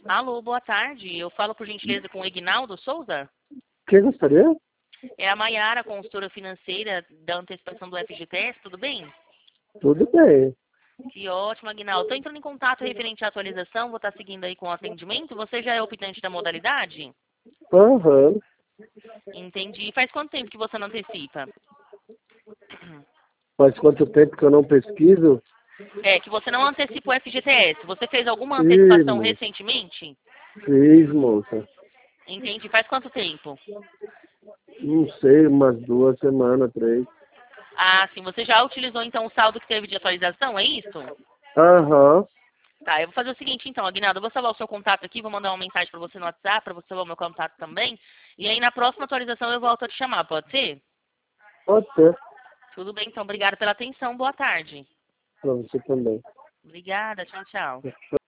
Alô, boa tarde. Eu falo por gentileza com o Egnaldo Souza. Quem gostaria? É a Maiara, consultora financeira da antecipação do FGTS, tudo bem? Tudo bem. Que ótimo, Aguinaldo. Estou entrando em contato referente à atualização, vou estar seguindo aí com o atendimento. Você já é optante da modalidade? Aham. Entendi. Faz quanto tempo que você não antecipa? Faz quanto tempo que eu não pesquiso? É, que você não antecipa o FGTS. Você fez alguma Fiz, antecipação moça. recentemente? Fiz, moça. Entendi. Faz quanto tempo? Não sei, umas 2 semanas, 3. Ah, sim. Você já utilizou então o saldo que teve de atualização, é isso? Aham. Tá, eu vou fazer o seguinte então, Aguinaldo, eu vou salvar o seu contato aqui, vou mandar uma mensagem para você no WhatsApp, para você salvar o meu contato também. E aí na próxima atualização eu volto a te chamar, pode ser? Pode ser. Tudo bem, então, obrigada pela atenção, boa tarde. Pra você também. Obrigada, tchau, tchau.